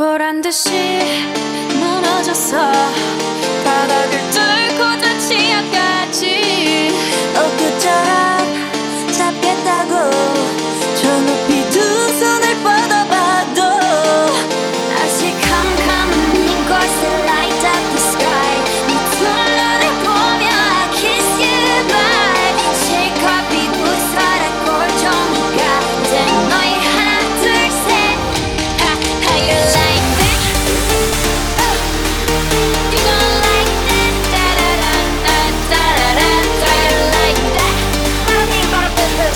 보란듯이 무너졌어. 바닥을 뚫고 저 치아까지 엊그처럼 잡겠다고 저 높이 두 손을 뻗어봐도 다시 캄캄한 이곳에 light up the sky. 네 두 눈을 보며 I kiss you bye. 실컷 비웃어라 꼴종이가 이제 너희 하나 둘 셋. How you like that? You gon' like that? Da-da-da-da-da-da-da. How you like that? How you like that?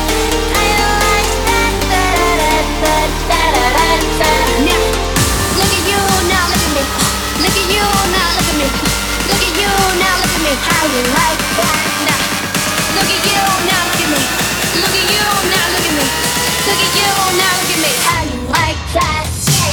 Da-da-da-da-da-da-da-da. Now, look at you, now look at me. Look at you, now look at me. Look at you, now look at me. How you like that? Now, look at you, now look at me. Look at you, now look at me. Look at you, now look at me. How you like that?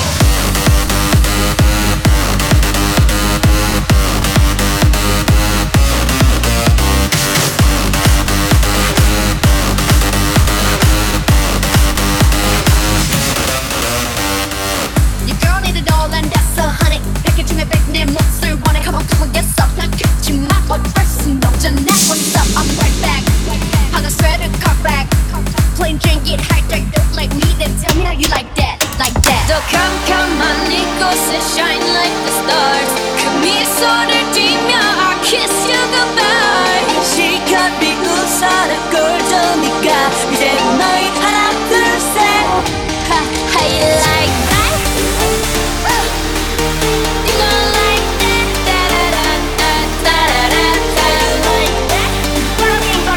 Your girl need it all and that's a honey. 백개 중에 백 내 몫을 원해. Come on, come on, get up. 난 긁지 마. What person 너잖아. What's up? I'm right back. 하나 sweater, cut back. Plain drink it high, don't look like me. Then tell me how you like that, like that. 더 캄캄한 이곳에 shine like the stars. 그 미소를 띠며 I kiss you goodbye. 실컷 비웃어라 꼴종이가 이제 너희 하나 둘셋 How you like that? You gon' like that? Da-da-da-da-da-da-da. How you like that? How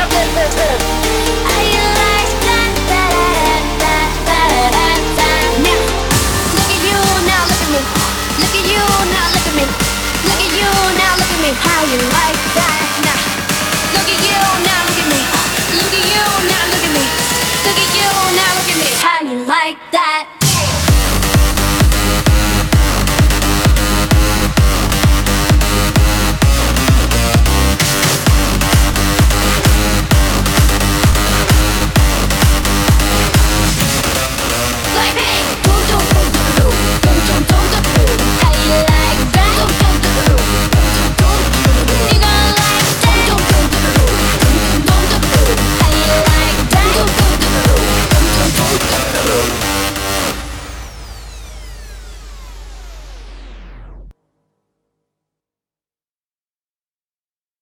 you like that? Da-da-da-da-da-da-da. Now, look at you, now look at me. Look at you, now look at me. Look at you, now look at me. How you like that? Now, look at you, now look at me. Look at you, now look at me. Look at you, now look at me. How you like that?